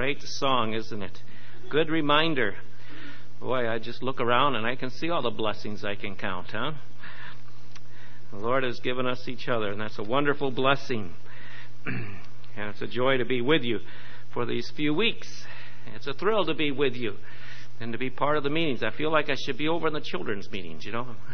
Great song, isn't it? Good reminder. Boy, I just look around and I can see all the blessings I can count, huh? The Lord has given us each other, and that's a wonderful blessing. And it's a joy to be with you for these few weeks. It's a thrill to be with you and to be part of the meetings. I feel like I should be over in the children's meetings,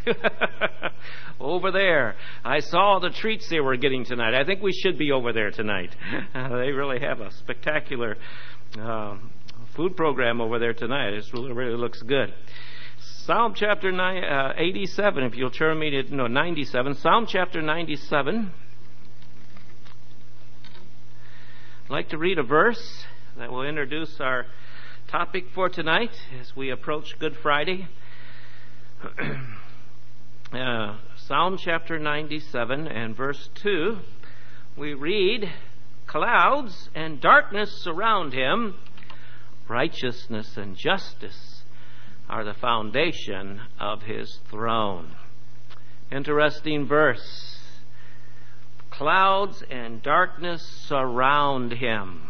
over there. I saw the treats they were getting tonight. I think we should be over there tonight. They really have a spectacular food program over there tonight. It really looks good. Psalm chapter 87, if you'll turn me to 97. Psalm chapter 97. I'd like to read a verse that will introduce our topic for tonight as we approach Good Friday. Psalm chapter 97 and verse 2, we read, "Clouds and darkness surround him. Righteousness and justice are the foundation of his throne." Interesting verse. Clouds and darkness surround him.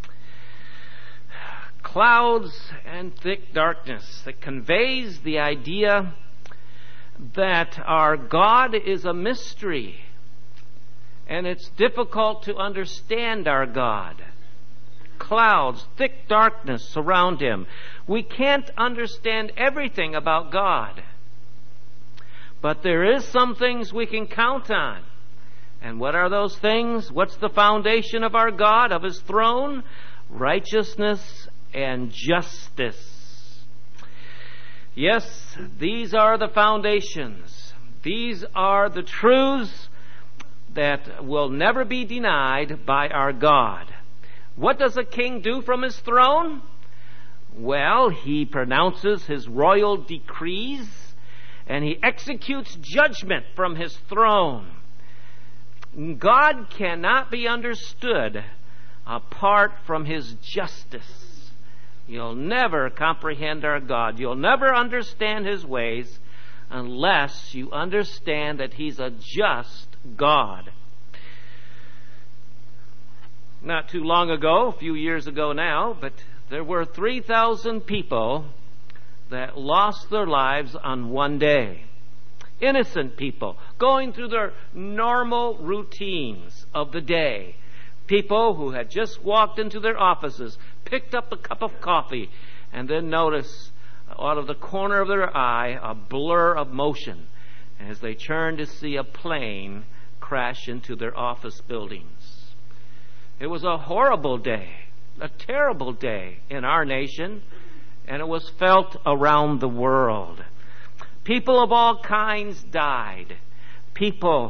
Clouds and thick darkness. That conveys the idea that our God is a mystery, and it's difficult to understand our God. Clouds, thick darkness surround him. We can't understand everything about God, but there is some things we can count on. And what are those things? What's the foundation of our God, of his throne? Righteousness and justice. Yes, these are the foundations. These are the truths that will never be denied by our God. What does a king do from his throne? Well, he pronounces his royal decrees and he executes judgment from his throne. God cannot be understood apart from his justice. You'll never comprehend our God. You'll never understand his ways unless you understand that he's a just God. Not too long ago, a few years ago now, but there were 3,000 people that lost their lives on one day. Innocent people going through their normal routines of the day. People who had just walked into their offices, picked up a cup of coffee, and then noticed out of the corner of their eye a blur of motion as they turned to see a plane crash into their office buildings. It was a horrible day, a terrible day in our nation, and it was felt around the world. People of all kinds died. People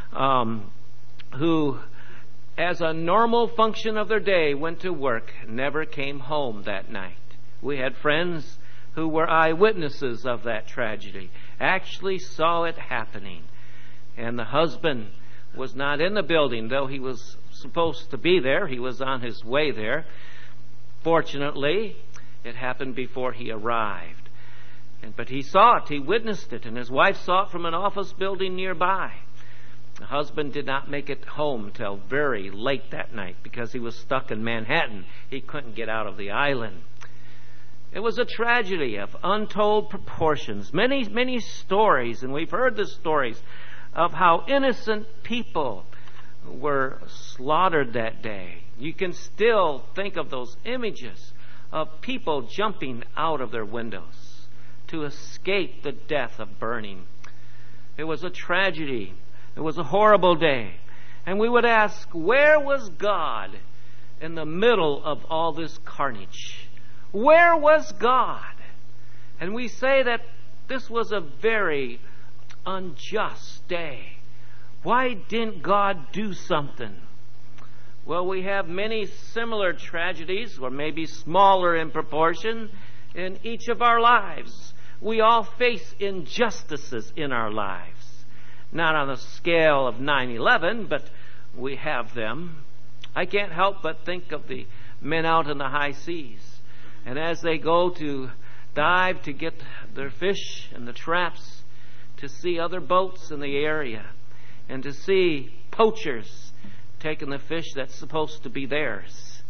who, as a normal function of their day, went to work, never came home that night. We had friends who were eyewitnesses of that tragedy, actually saw it happening. And the husband was not in the building, though he was supposed to be there. He was on his way there. Fortunately, it happened before he arrived. But he saw it, he witnessed it, and his wife saw it from an office building nearby. The husband did not make it home till very late that night because he was stuck in Manhattan. He couldn't get out of the island. It was a tragedy of untold proportions. Many, many stories, and we've heard the stories of how innocent people were slaughtered that day. You can still think of those images of people jumping out of their windows to escape the death of burning. It was a tragedy. It was a horrible day. And we would ask, where was God in the middle of all this carnage? Where was God? And we say that this was a very unjust day. Why didn't God do something? Well, we have many similar tragedies, or maybe smaller in proportion, in each of our lives. We all face injustices in our lives. Not on the scale of 9/11, but we have them. I can't help but think of the men out in the high seas. And as they go to dive to get their fish and the traps, to see other boats in the area, and to see poachers taking the fish that's supposed to be theirs.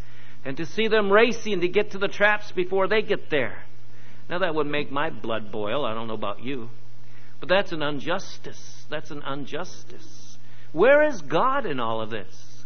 and to see them racing to get to the traps before they get there. Now that would make my blood boil. I don't know about you. But that's an injustice. That's an injustice. Where is God in all of this?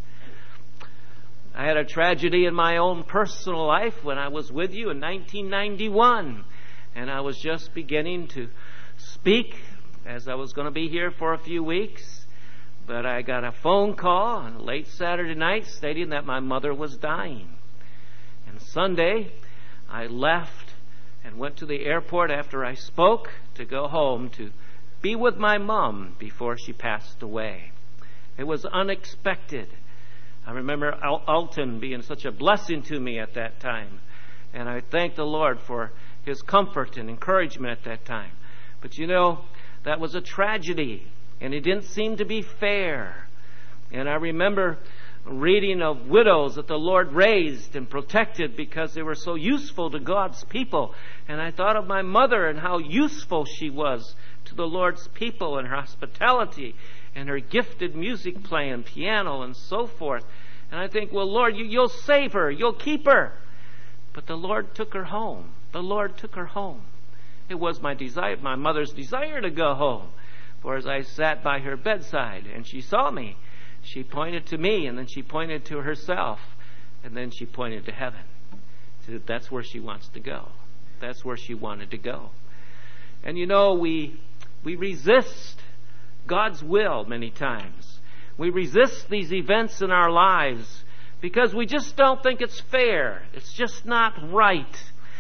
I had a tragedy in my own personal life when I was with you in 1991. And I was just beginning to speak as I was going to be here for a few weeks. But I got a phone call on late Saturday night stating that my mother was dying. And Sunday, I left and went to the airport after I spoke to go home to be with my mom before she passed away. It was unexpected. I remember Alton being such a blessing to me at that time. And I thank the Lord for his comfort and encouragement at that time. But you know, that was a tragedy, and it didn't seem to be fair. And I remember reading of widows that the Lord raised and protected because they were so useful to God's people. And I thought of my mother and how useful she was to the Lord's people and her hospitality and her gifted music playing, piano and so forth. And I think, well, Lord, you'll save her, you'll keep her. But the Lord took her home. The Lord took her home. It was my desire, my mother's desire to go home. For as I sat by her bedside and she saw me, she pointed to me, and then she pointed to herself, and then she pointed to heaven. She said, that's where she wants to go. That's where she wanted to go. And you know, we resist God's will many times. We resist these events in our lives because we just don't think it's fair. It's just not right.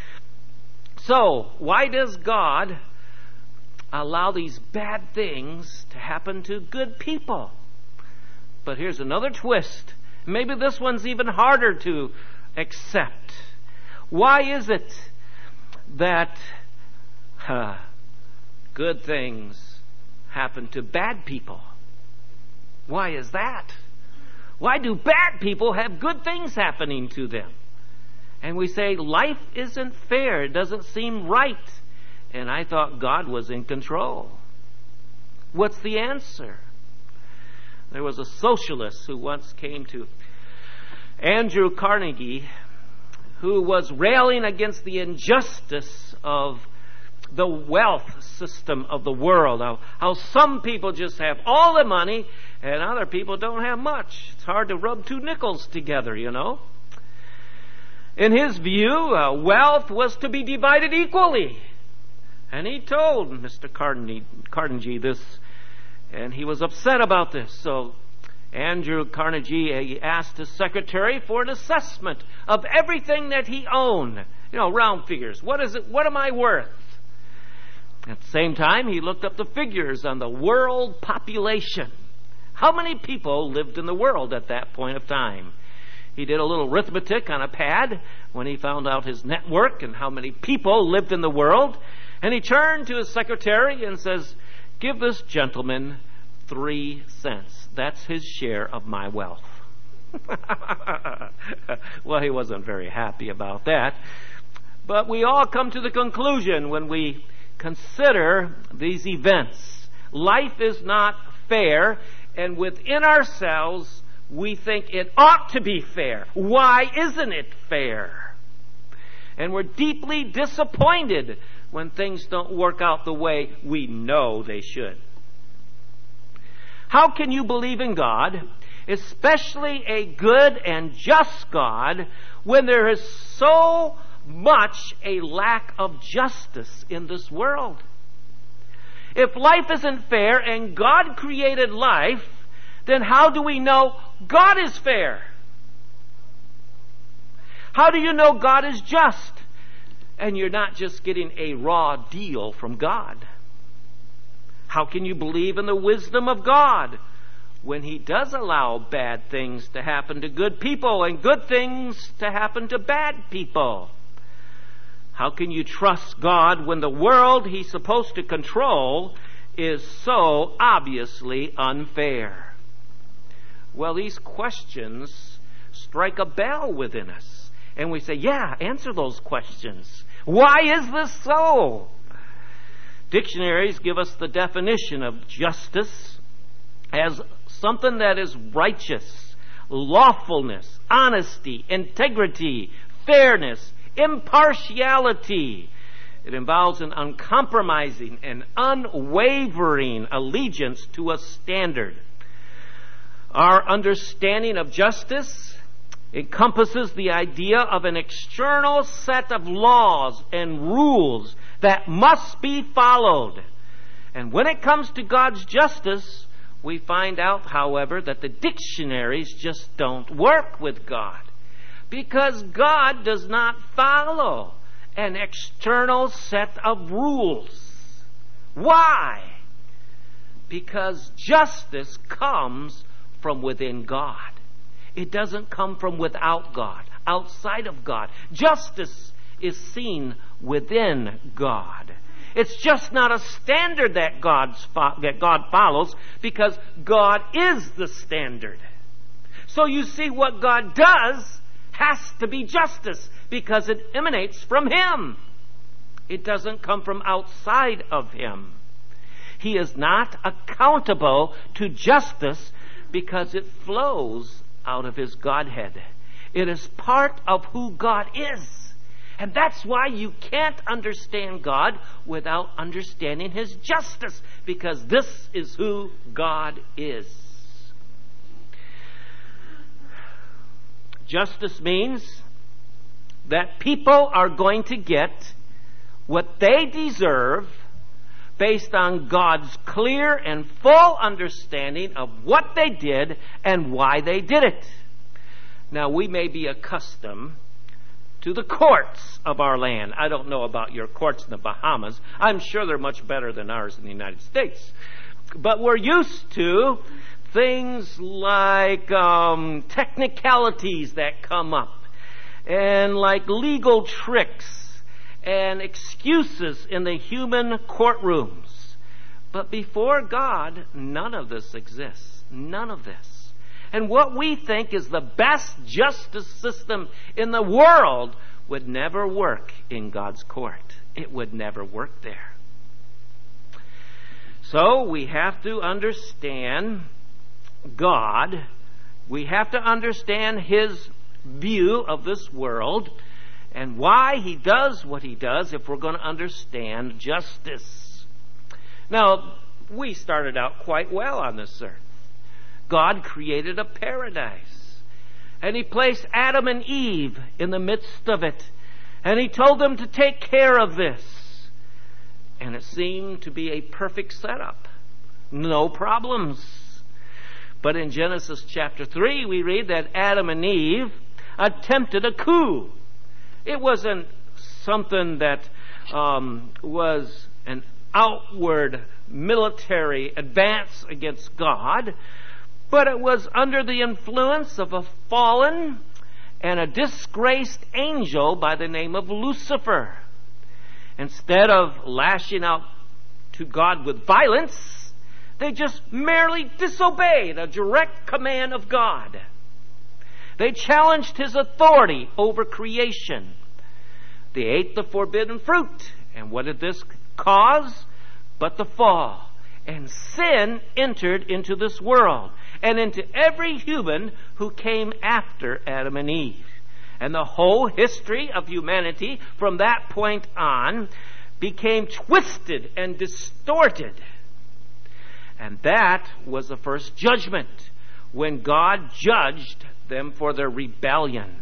So, why does God allow these bad things to happen to good people? But here's another twist. Maybe this one's even harder to accept. Why is it that good things happen to bad people? Why is that? Why do bad people have good things happening to them? And we say, life isn't fair. It doesn't seem right. And I thought God was in control. What's the answer? There was a socialist who once came to Andrew Carnegie, who was railing against the injustice of the wealth system of the world. How some people just have all the money and other people don't have much. It's hard to rub two nickels together, you know. In his view, wealth was to be divided equally. And he told Mr. Carnegie this, and he was upset about this. So Andrew Carnegie asked his secretary for an assessment of everything that he owned. You know, round figures. What is it? What am I worth? At the same time, he looked up the figures on the world population. How many people lived in the world at that point of time? He did a little arithmetic on a pad when he found out his network and how many people lived in the world. And he turned to his secretary and says, give this gentleman 3 cents. That's his share of my wealth. Well, he wasn't very happy about that. But we all come to the conclusion when we consider these events. Life is not fair, and within ourselves, we think it ought to be fair. Why isn't it fair? And we're deeply disappointed when things don't work out the way we know they should. How can you believe in God, especially a good and just God, when there is so much a lack of justice in this world? If life isn't fair and God created life, then how do we know God is fair? How do you know God is just? And you're not just getting a raw deal from God. How can you believe in the wisdom of God when He does allow bad things to happen to good people and good things to happen to bad people? How can you trust God when the world He's supposed to control is so obviously unfair? Well, these questions strike a bell within us. And we say, yeah, answer those questions. Why is this so? Dictionaries give us the definition of justice as something that is righteous, lawfulness, honesty, integrity, fairness, impartiality. It involves an uncompromising and unwavering allegiance to a standard. Our understanding of justice encompasses the idea of an external set of laws and rules that must be followed. And when it comes to God's justice, we find out, however, that the dictionaries just don't work with God, because God does not follow an external set of rules. Why? Because justice comes from within God. It doesn't come from without God, outside of God. Justice is seen within God. It's just not a standard that God follows, because God is the standard. So you see, what God does has to be justice, because it emanates from Him. It doesn't come from outside of Him. He is not accountable to justice because it flows out of His Godhead. It is part of who God is. And that's why you can't understand God without understanding His justice, because this is who God is. Justice means that people are going to get what they deserve based on God's clear and full understanding of what they did and why they did it. Now, we may be accustomed to the courts of our land. I don't know about your courts in the Bahamas. I'm sure they're much better than ours in the United States. But we're used to things like technicalities that come up, and like legal tricks and excuses in the human courtrooms. But before God, none of this exists. None of this. And what we think is the best justice system in the world would never work in God's court. It would never work there. So we have to understand God. We have to understand His view of this world and why He does what He does if we're going to understand justice. Now, we started out quite well on this earth. God created a paradise, and He placed Adam and Eve in the midst of it, and He told them to take care of this. And it seemed to be a perfect setup. No problems. But in Genesis chapter 3, we read that Adam and Eve attempted a coup. It wasn't something that was an outward military advance against God, but it was under the influence of a fallen and a disgraced angel by the name of Lucifer. Instead of lashing out to God with violence, they just merely disobeyed a direct command of God. They challenged His authority over creation. They ate the forbidden fruit. And what did this cause? But the fall. And sin entered into this world and into every human who came after Adam and Eve. And the whole history of humanity from that point on became twisted and distorted. And that was the first judgment, when God judged them for their rebellion.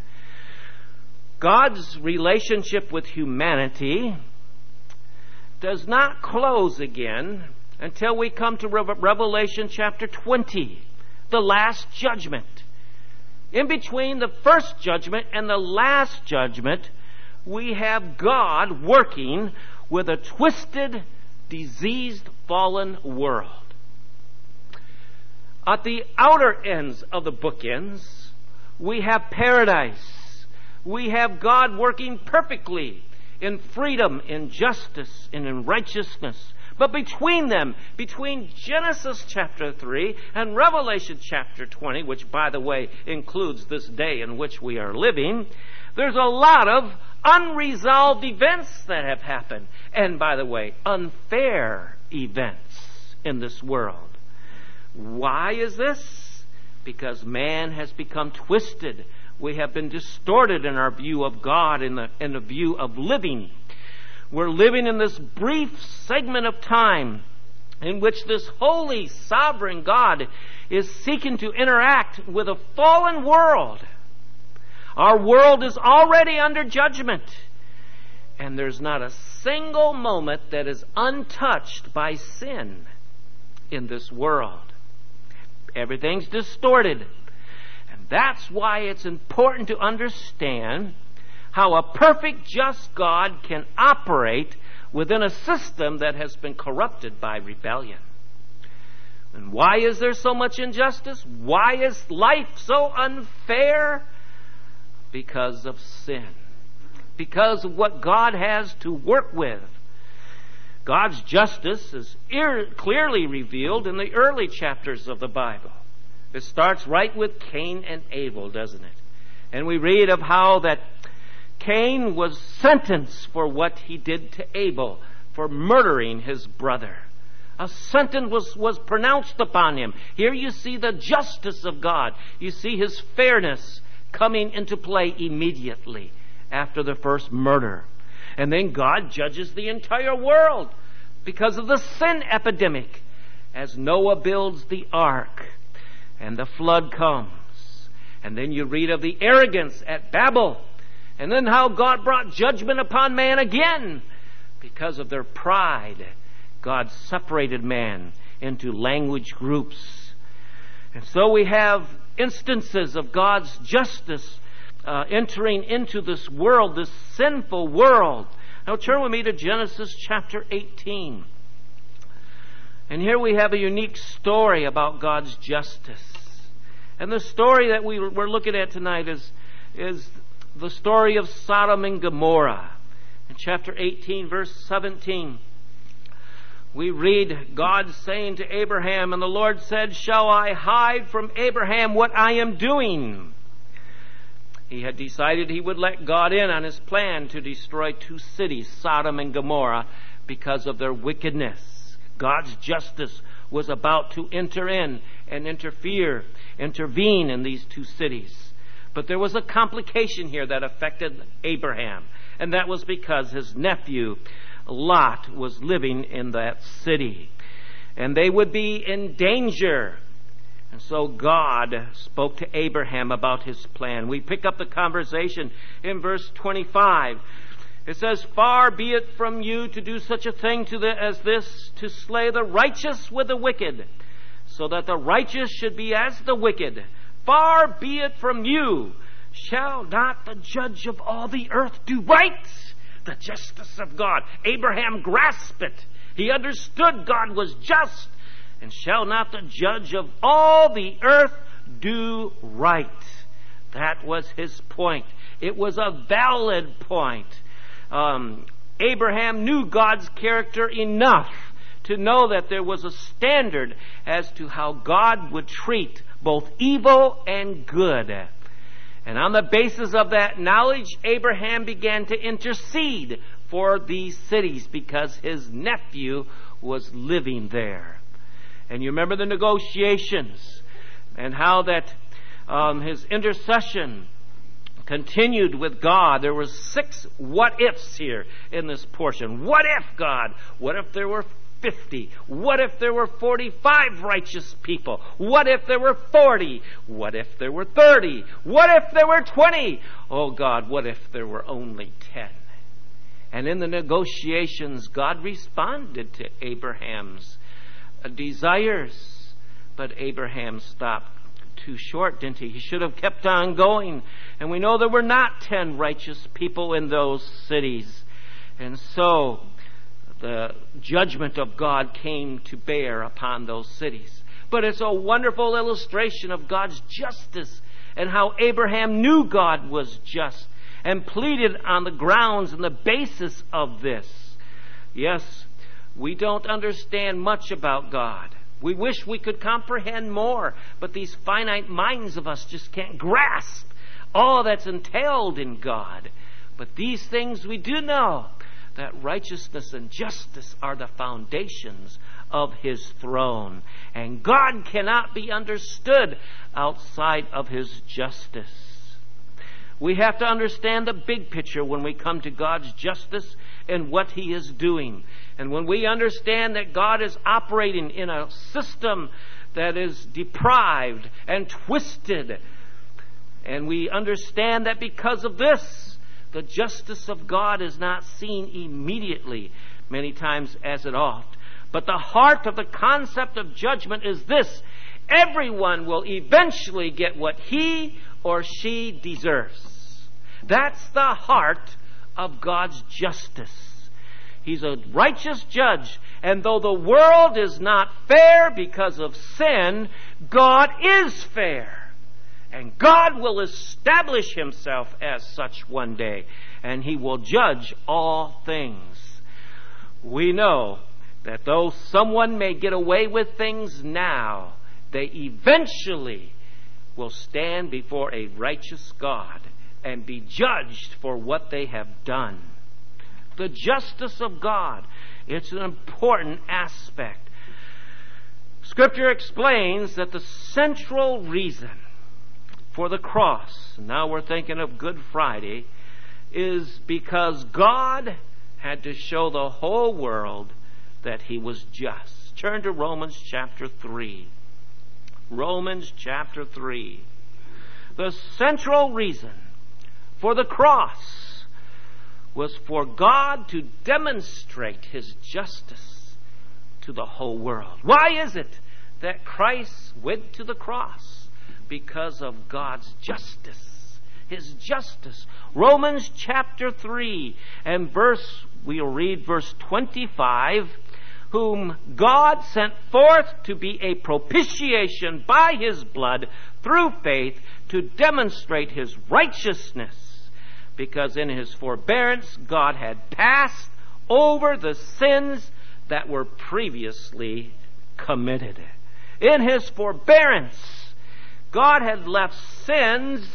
God's relationship with humanity does not close again until we come to Revelation chapter 20, the last judgment. In between the first judgment and the last judgment, we have God working with a twisted, diseased, fallen world. At the outer ends of the bookends, we have paradise. We have God working perfectly in freedom, in justice, and in righteousness. But between them, between Genesis chapter 3 and Revelation chapter 20, which, by the way, includes this day in which we are living, there's a lot of unresolved events that have happened. And, by the way, unfair events in this world. Why is this? because man has become twisted. We have been distorted in our view of God, in the view of living. We're living in this brief segment of time in which this holy, sovereign God is seeking to interact with a fallen world. Our world is already under judgment, and there's not a single moment that is untouched by sin in this world. Everything's distorted. And that's why it's important to understand how a perfect, just God can operate within a system that has been corrupted by rebellion. And why is there so much injustice? Why is life so unfair? Because of sin. Because of what God has to work with. God's justice is clearly revealed in the early chapters of the Bible. It starts right with Cain and Abel, doesn't it? And we read of how that Cain was sentenced for what he did to Abel, for murdering his brother. A sentence was pronounced upon him. Here you see the justice of God. You see His fairness coming into play immediately after the first murder. And then God judges the entire world because of the sin epidemic as Noah builds the ark and the flood comes. And then you read of the arrogance at Babel, and then how God brought judgment upon man again because of their pride. God separated man into language groups. And so we have instances of God's justice entering into this world, this sinful world. Now turn with me to Genesis chapter 18. And here we have a unique story about God's justice. And the story that we're looking at tonight is the story of Sodom and Gomorrah. In chapter 18, verse 17, we read God saying to Abraham, "And the Lord said, shall I hide from Abraham what I am doing?" He had decided he would let God in on his plan to destroy two cities, Sodom and Gomorrah, because of their wickedness. God's justice was about to enter in and intervene in these two cities. But there was a complication here that affected Abraham, and that was because his nephew Lot was living in that city, and they would be in danger. And so God spoke to Abraham about his plan. We pick up the conversation in verse 25. It says, "Far be it from you to do such a thing as this, to slay the righteous with the wicked, so that the righteous should be as the wicked. Far be it from you. Shall not the judge of all the earth do right?" The justice of God. Abraham grasped it. He understood God was just. And shall not the judge of all the earth do right? That was his point. It was a valid point. Abraham knew God's character enough to know that there was a standard as to how God would treat both evil and good. And on the basis of that knowledge, Abraham began to intercede for these cities because his nephew was living there. And you remember the negotiations and how that his intercession continued with God. There were 6 what-ifs here in this portion. What if, God? What if there were 50? What if there were 45 righteous people? What if there were 40? What if there were 30? What if there were 20? Oh God, what if there were only 10? And in the negotiations, God responded to Abraham's desires. But Abraham stopped too short, didn't he? He should have kept on going. And we know there were not 10 righteous people in those cities. And so the judgment of God came to bear upon those cities. But it's a wonderful illustration of God's justice and how Abraham knew God was just and pleaded on the grounds and the basis of this. Yes, we don't understand much about God. We wish we could comprehend more, but these finite minds of us just can't grasp all that's entailed in God. But these things we do know, that righteousness and justice are the foundations of His throne. And God cannot be understood outside of His justice. We have to understand the big picture when we come to God's justice and what He is doing. And when we understand that God is operating in a system that is deprived and twisted, and we understand that because of this, the justice of God is not seen immediately, many times as it ought. But the heart of the concept of judgment is this: everyone will eventually get what he or she deserves. That's the heart of God's justice. He's a righteous judge, and though the world is not fair because of sin, God is fair. And God will establish Himself as such one day, and He will judge all things. We know that though someone may get away with things now, they eventually will stand before a righteous God and be judged for what they have done. The justice of God, it's an important aspect. Scripture explains that the central reason for the cross, now we're thinking of Good Friday, is because God had to show the whole world that He was just. Turn to Romans chapter 3. Romans chapter 3. The central reason for the cross was for God to demonstrate His justice to the whole world. Why is it that Christ went to the cross? Because of God's justice. His justice. Romans chapter 3 and we'll read verse 25. Whom God sent forth to be a propitiation by His blood through faith to demonstrate His righteousness. Because in His forbearance God had passed over the sins that were previously committed. In His forbearance, God had left sins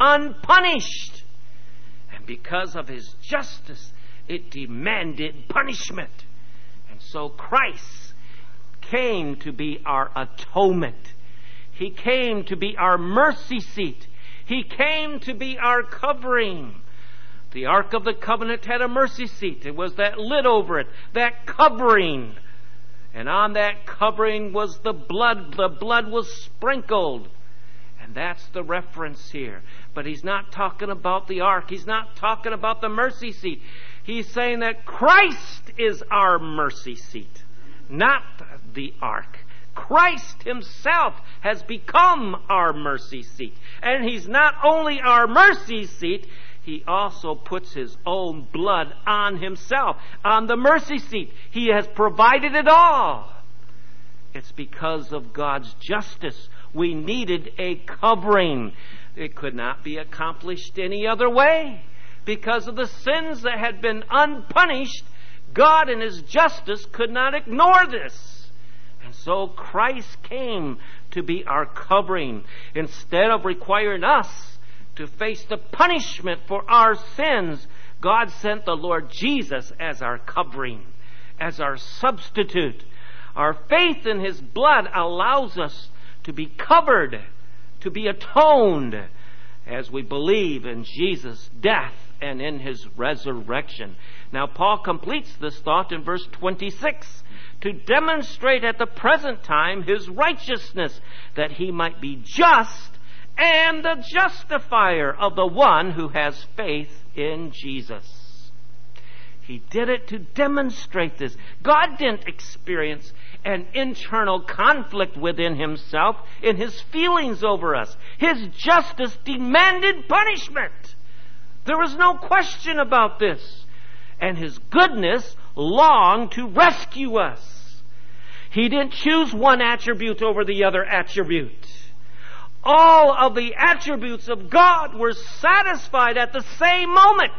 unpunished. And because of His justice, it demanded punishment. And so Christ came to be our atonement. He came to be our mercy seat. He came to be our covering. The Ark of the Covenant had a mercy seat. It was that lid over it, that covering. And on that covering was the blood. The blood was sprinkled. And that's the reference here. But He's not talking about the ark. He's not talking about the mercy seat. He's saying that Christ is our mercy seat, not the ark. Christ Himself has become our mercy seat. And He's not only our mercy seat, He also puts His own blood on Himself, on the mercy seat. He has provided it all. It's because of God's justice. We needed a covering. It could not be accomplished any other way. Because of the sins that had been unpunished, God in His justice could not ignore this. And so Christ came to be our covering. Instead of requiring us to face the punishment for our sins, God sent the Lord Jesus as our covering, as our substitute. Our faith in His blood allows us to be covered, to be atoned, as we believe in Jesus' death and in His resurrection. Now Paul completes this thought in verse 26, to demonstrate at the present time His righteousness, that He might be just and the justifier of the one who has faith in Jesus. He did it to demonstrate this. God didn't experience an internal conflict within Himself in His feelings over us. His justice demanded punishment. There was no question about this. And His goodness longed to rescue us. He didn't choose one attribute over the other attribute. All of the attributes of God were satisfied at the same moment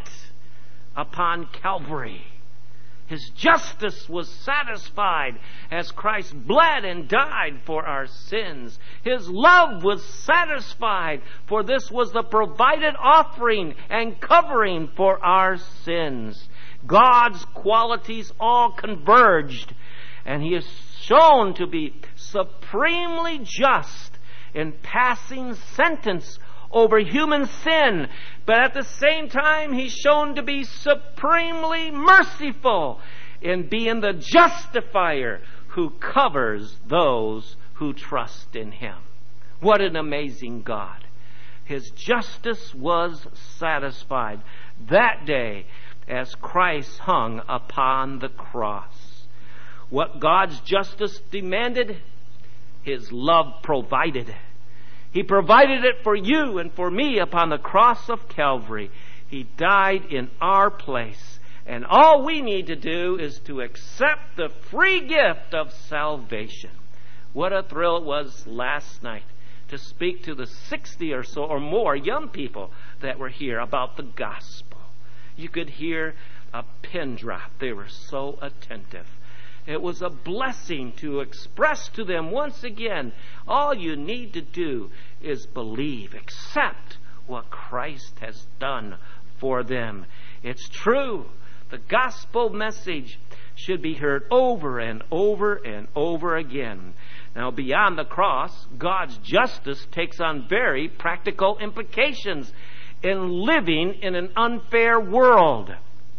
upon Calvary. His justice was satisfied as Christ bled and died for our sins. His love was satisfied, for this was the provided offering and covering for our sins. God's qualities all converged, and He shown to be supremely just in passing sentence over human sin. But at the same time, He's shown to be supremely merciful in being the justifier who covers those who trust in Him. What an amazing God. His justice was satisfied that day as Christ hung upon the cross. What God's justice demanded, His love provided. He provided it for you and for me upon the cross of Calvary. He died in our place. And all we need to do is to accept the free gift of salvation. What a thrill it was last night to speak to the 60 or so or more young people that were here about the gospel. You could hear a pin drop. They were so attentive. It was a blessing to express to them once again, all you need to do is believe, accept what Christ has done for them. It's true. The gospel message should be heard over and over and over again. Now, beyond the cross, God's justice takes on very practical implications in living in an unfair world.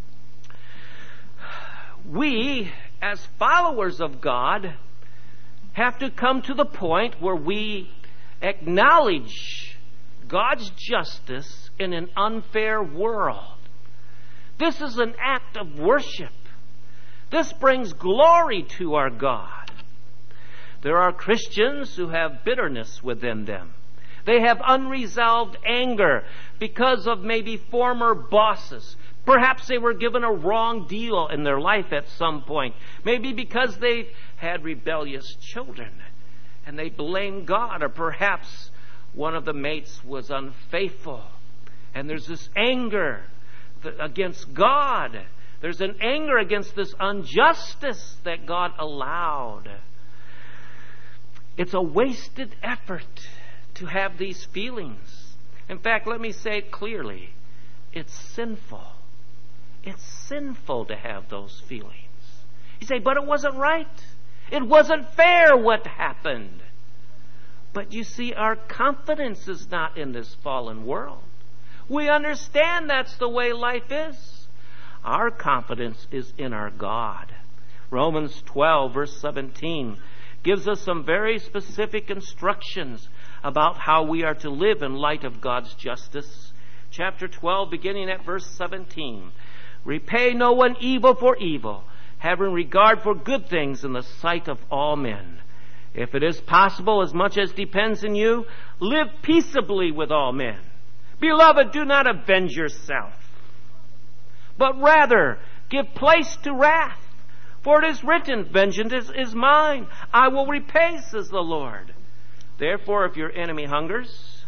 We, as followers of God, have to come to the point where we acknowledge God's justice in an unfair world. This is an act of worship. This brings glory to our God. There are Christians who have bitterness within them. They have unresolved anger because of maybe former bosses. Perhaps they were given a wrong deal in their life at some point. Maybe because they've had rebellious children and they blame God. Or perhaps one of the mates was unfaithful. And there's this anger against God. There's an anger against this injustice that God allowed. It's a wasted effort to have these feelings. In fact, let me say it clearly. It's sinful. It's sinful to have those feelings. You say, but it wasn't right. It wasn't fair what happened. But you see, our confidence is not in this fallen world. We understand that's the way life is. Our confidence is in our God. Romans 12, verse 17, gives us some very specific instructions about how we are to live in light of God's justice. Chapter 12, beginning at verse 17. Repay no one evil for evil, having regard for good things in the sight of all men. If it is possible, as much as depends on you, live peaceably with all men. Beloved, do not avenge yourself, but rather give place to wrath. For it is written, vengeance is mine. I will repay, says the Lord. Therefore, if your enemy hungers,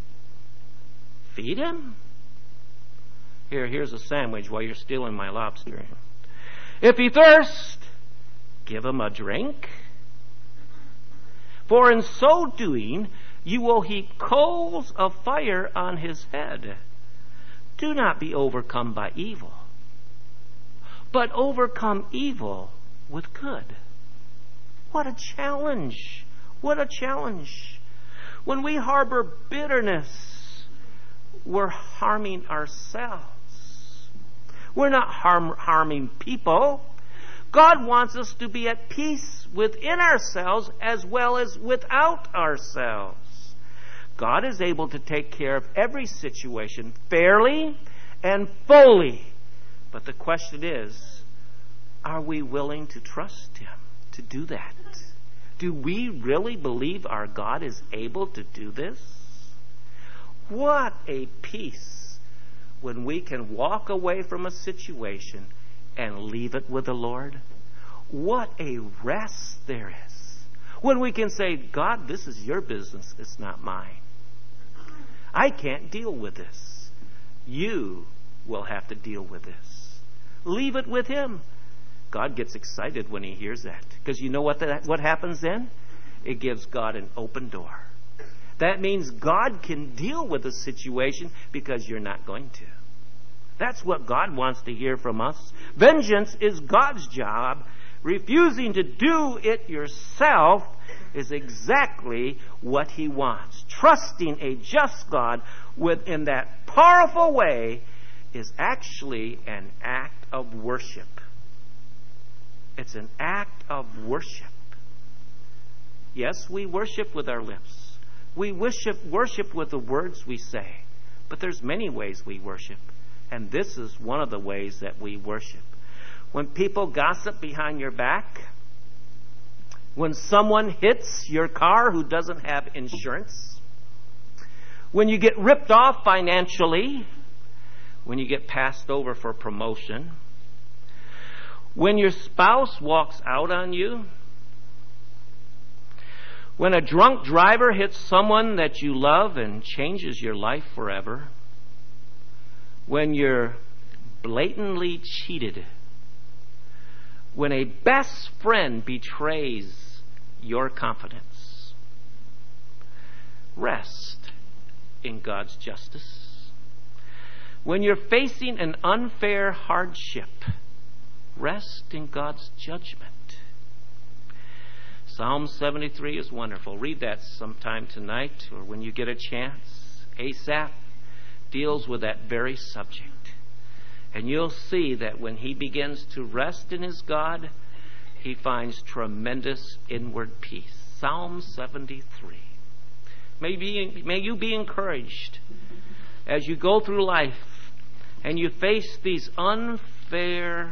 feed him. Here's a sandwich while you're stealing my lobster. If he thirsts, give him a drink. For in so doing, you will heap coals of fire on his head. Do not be overcome by evil, but overcome evil with good. What a challenge. What a challenge. When we harbor bitterness, we're harming ourselves. We're not harming people. God wants us to be at peace within ourselves as well as without ourselves. God is able to take care of every situation fairly and fully. But the question is, are we willing to trust Him to do that? Do we really believe our God is able to do this? What a peace when we can walk away from a situation and leave it with the Lord. What a rest there is when we can say, God, this is your business, it's not mine. I can't deal with this. You will have to deal with this. Leave it with Him. God gets excited when He hears that. Because you know what happens then? It gives God an open door. That means God can deal with the situation because you're not going to. That's what God wants to hear from us. Vengeance is God's job. refusing to do it yourself is exactly what He wants. Trusting a just God within that powerful way is actually an act of worship. It's an act of worship. Yes, we worship with our lips. We worship with the words we say. But there's many ways we worship. And this is one of the ways that we worship. When people gossip behind your back, when someone hits your car who doesn't have insurance, when you get ripped off financially, when you get passed over for promotion, when your spouse walks out on you, when a drunk driver hits someone that you love and changes your life forever, when you're blatantly cheated, when a best friend betrays your confidence, rest in God's justice. When you're facing an unfair hardship, rest in God's judgment. Psalm 73 is wonderful. Read that sometime tonight or when you get a chance. Asaph deals with that very subject. And you'll see that when he begins to rest in his God, he finds tremendous inward peace. Psalm 73. May you be encouraged as you go through life and you face these unfair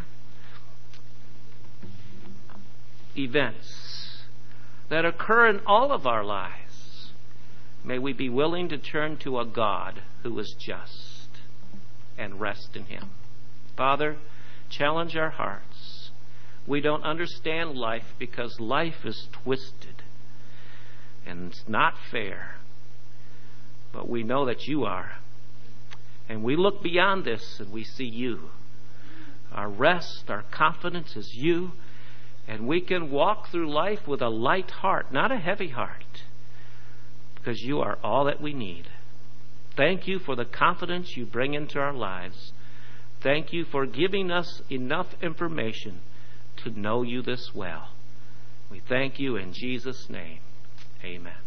events that occur in all of our lives. May we be willing to turn to a God who is just and rest in Him. Father, challenge our hearts. We don't understand life because life is twisted and it's not fair. But we know that You are. And we look beyond this and we see You. Our rest, our confidence is You. And we can walk through life with a light heart, not a heavy heart, because You are all that we need. Thank You for the confidence You bring into our lives. Thank You for giving us enough information to know You this well. We thank You in Jesus' name. Amen.